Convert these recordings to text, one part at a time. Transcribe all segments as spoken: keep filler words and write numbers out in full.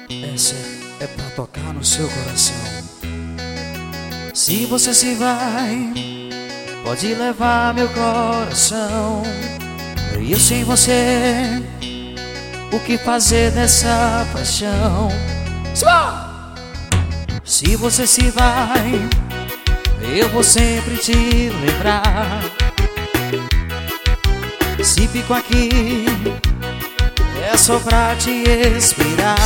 Essa é pra tocar no seu coração. Se você se vai, pode levar meu coração. E eu sem você, o que fazer nessa paixão? Se você se vai, eu vou sempre te lembrar. Se fico aqui, é só pra te esperar.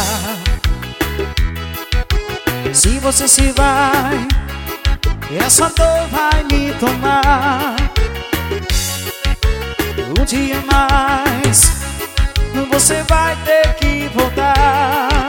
Se você se vai, essa dor vai me tomar. Um dia mais, você vai ter que voltar.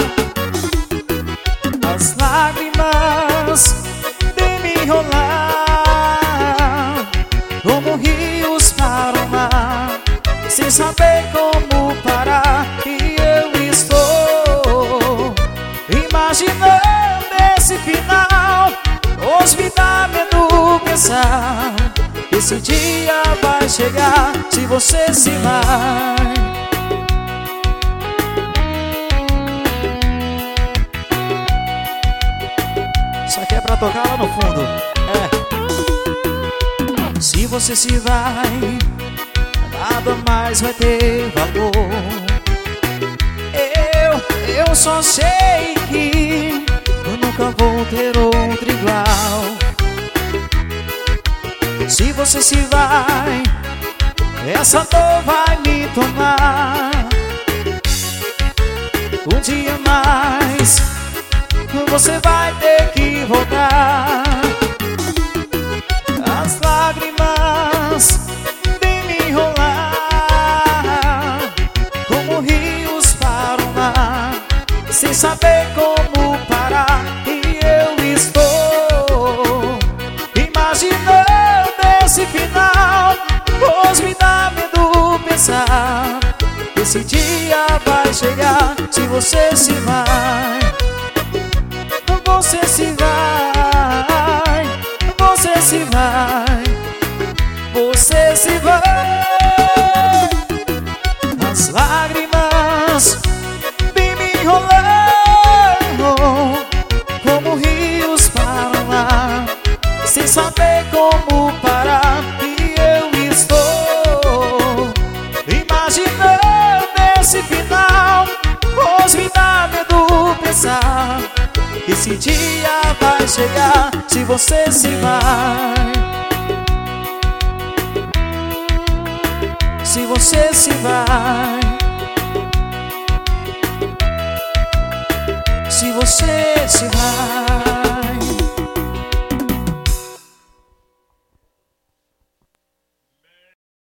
As lágrimas vêm me enrolar como rios para o mar, sem saber como parar. E eu estou imaginando esse final. Hoje me dá medo pensar, esse dia vai chegar se você se vai. Isso aqui é pra tocar lá no fundo. É. Se você se vai, nada mais vai ter valor. Eu, eu só sei que eu nunca vou ter outro igual. Se você se vai, essa dor vai me tomar. Um dia mais, você vai ter que voltar. As lágrimas vêm me enrolar como rios para o mar, sem saber como parar. E eu estou imaginando esse final. Hoje me dá medo pensar, esse dia vai chegar se você se vai. Você se vai, você se vai, você se vai. As lágrimas vêm me enrolando como rios para o mar, sem saber como parar. E eu estou imaginando esse final. Hoje me dá medo pensar, esse dia vai chegar se você se vai. Se você se vai, se você se vai.